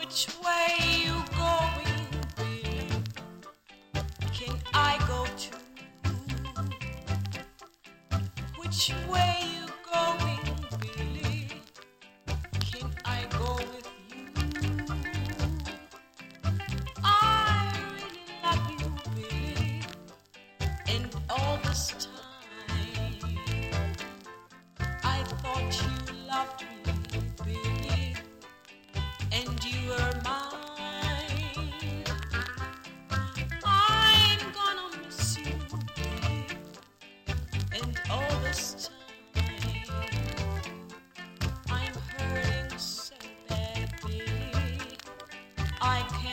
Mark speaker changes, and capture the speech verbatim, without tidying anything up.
Speaker 1: Which way you going, Billy? Can I go too? Which way you going, Billy? Can I go with you? I really love you, Billy, and all this time I thought you loved me, Billy, and you were mine. I'm gonna miss you, Billy, and all this time I'm hurting so bad, Billy, I can't